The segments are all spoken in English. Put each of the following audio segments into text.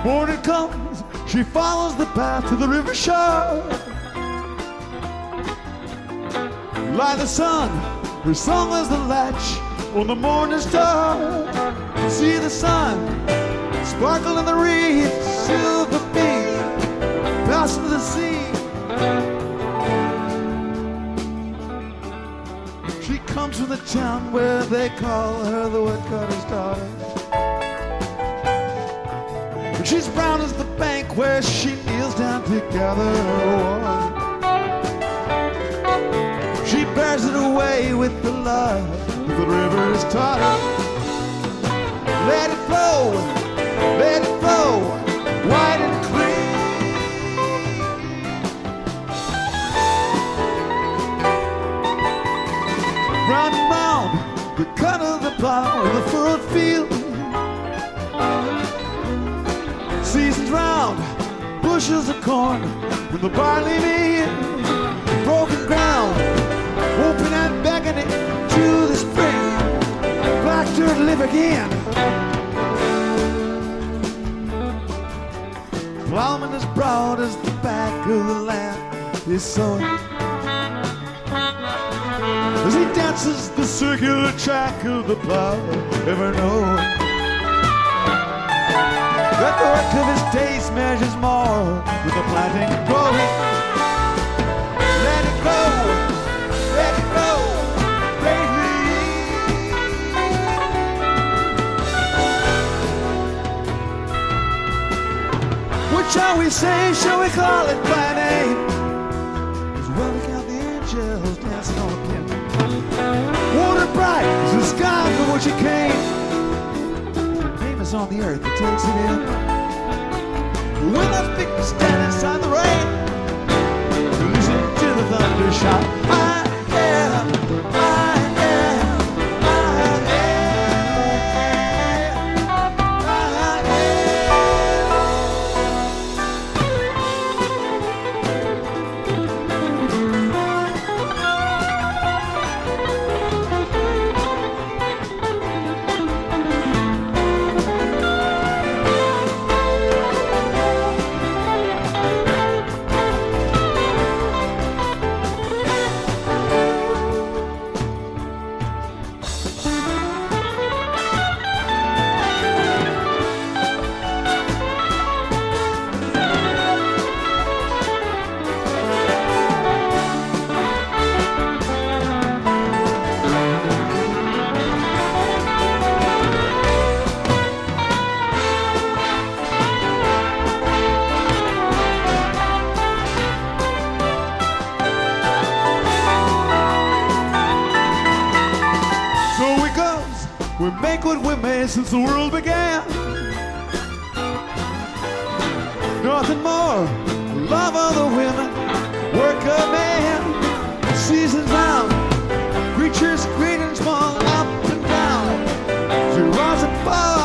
Morning comes, she follows the path to the river shore. Like the sun, her song is the latch on the morning star. See the sun sparkle in the reeds, silver beam passing to the sea. She comes from the town where they call her the woodcutter's daughter. And she's brown as the bank where she kneels down to gather her water. She bears it away with the love that the river has taught her. Let it flow, white and clean. Round and round, the cut of the plow in the furrowed field. Seasons round, bushels of corn with the barley meal. Broken ground, open and beckoning to the spring. Black dirt live again. Plowman as proud as the back of the land is sowing. As he dances the circular track of the plow, ever knowing that the work of his days measures more with the planting and growing. Let it go, baby. What shall we say? Shall we call it by name? As well look out the angels dancing on the pin. Water bright as the sky from which it came. Famous on the earth that takes it in. When the figures stand inside the rain, listen to the thunder shout. I am. We make what we made since the world began. Nothing more, love of the women, work of man. Seasons round, creatures great and small, up and down, to rise and fall.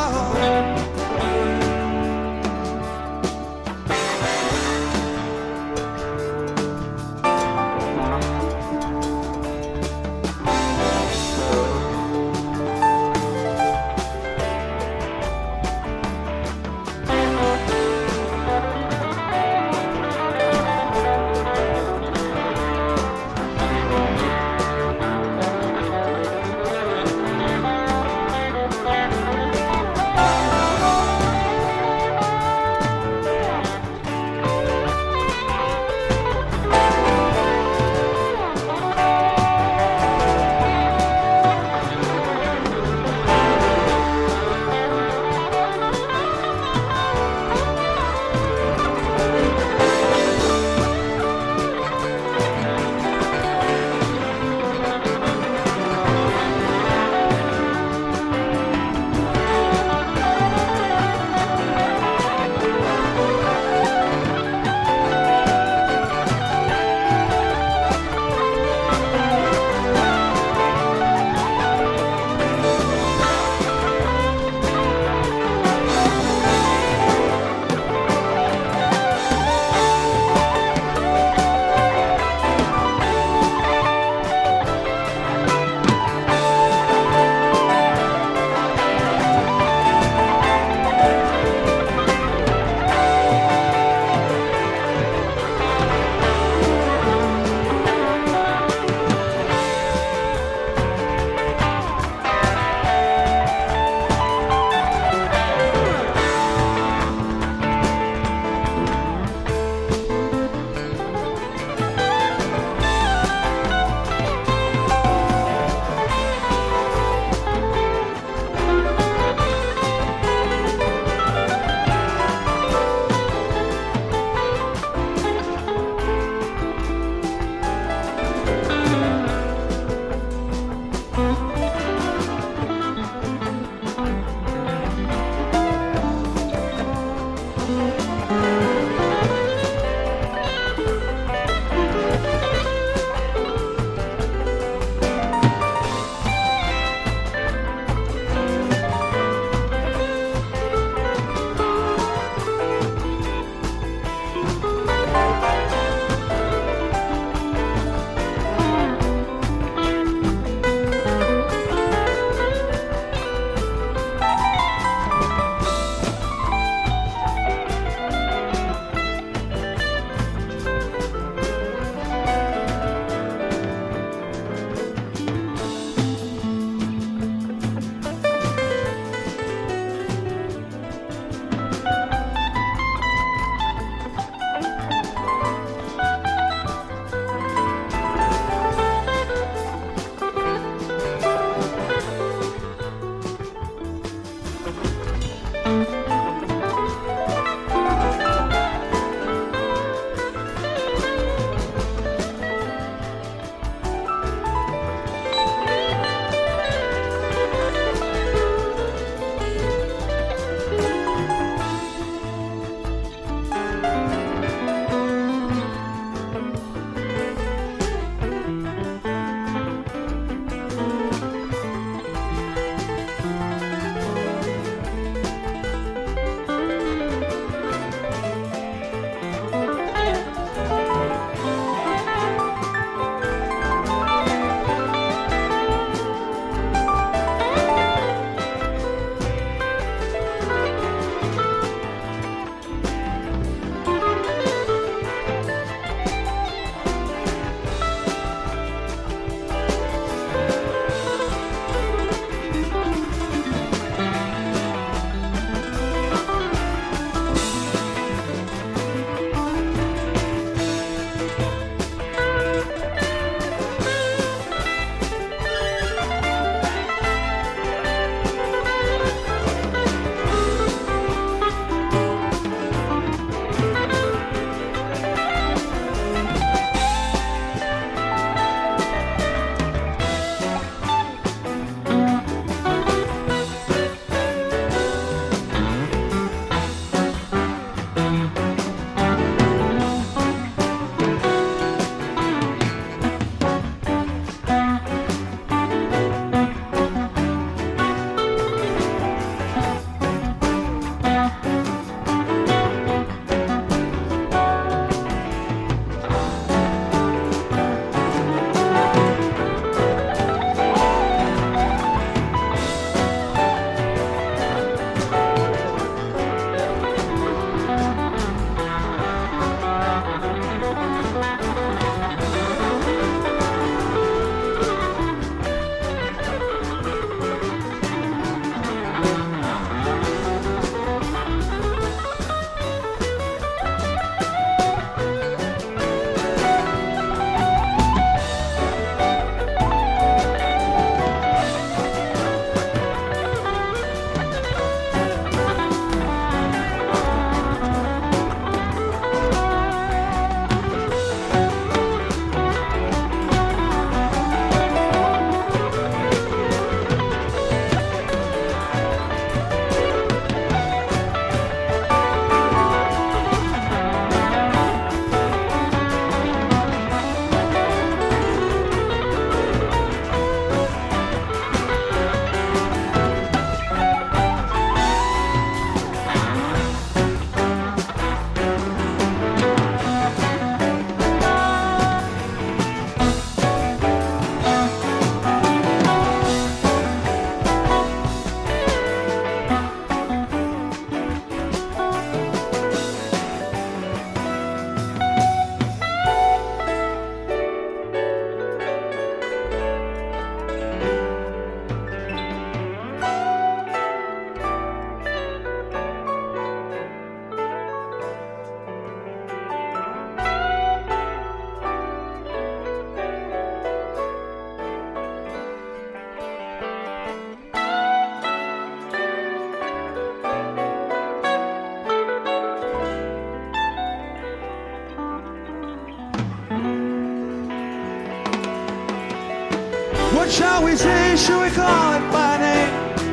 What shall we say? Shall we call it by name?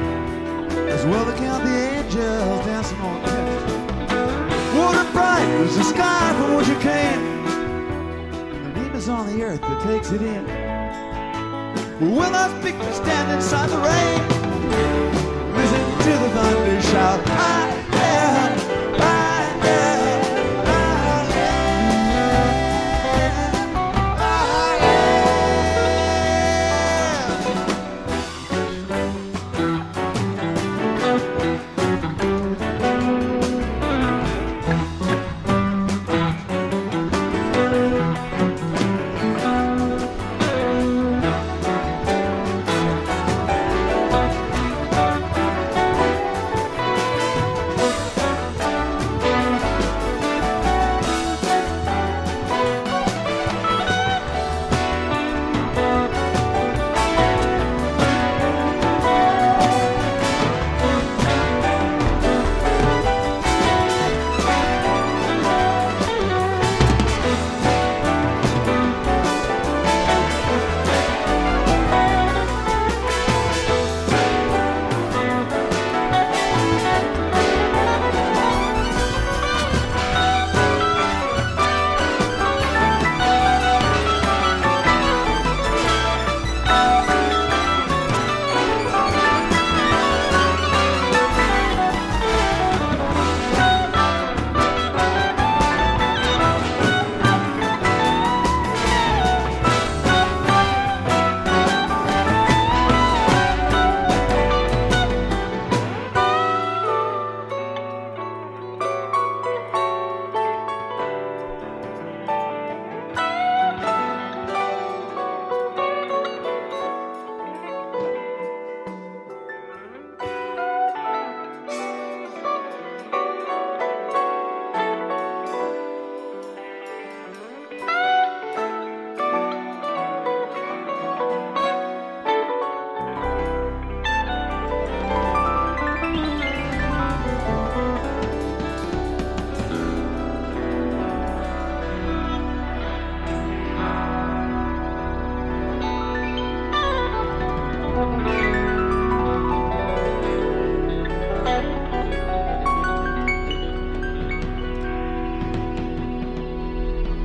As well to count the angels dancing on pins. Water bright was the sky from which you came. The name is on the earth that takes it in. Will our pictures stand inside the rain? Listen to the thunder shout, I am, I am.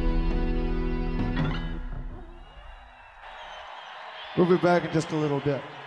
We'll be back in just a little bit.